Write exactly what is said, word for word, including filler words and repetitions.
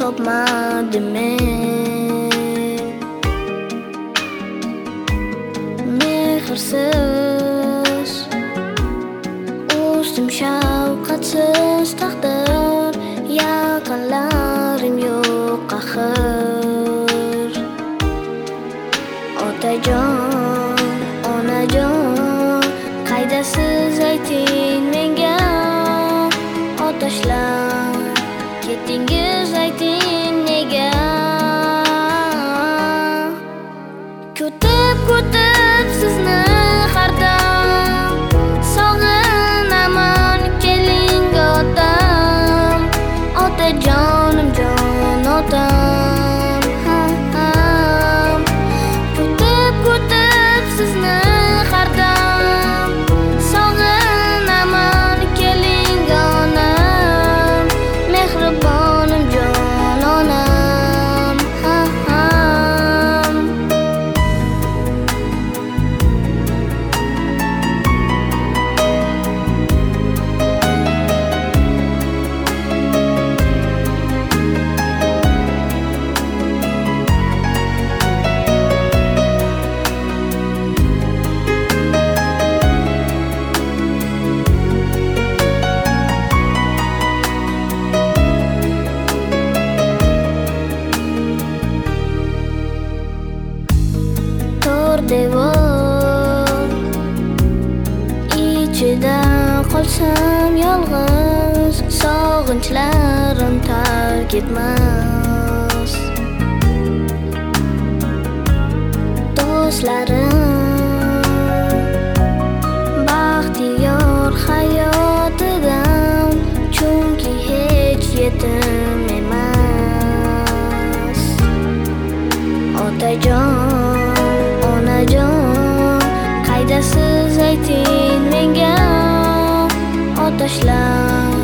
topmadim men. Mehrsiz, ustim shafqatsiz taqdir, yaqinlarim yo'q axir. Otajon, onajon, qaydasiz ayting menga, otashlar ketdingiz ayting nega. Kutib kutib sizni har dam, sog'inaman keling otam, otajonim jon otam. Kutib kutib sizni har dam, sog'inaman keling onam, mehribonim jon onam. Tor devor ichida qolsam yolg'iz, sog'inchlarim tark etmas. Do'stlarim baxtiyor hayotidan, chunki hech yetim emas. Otajon, onajon, qaydasiz ayting menga, otashlar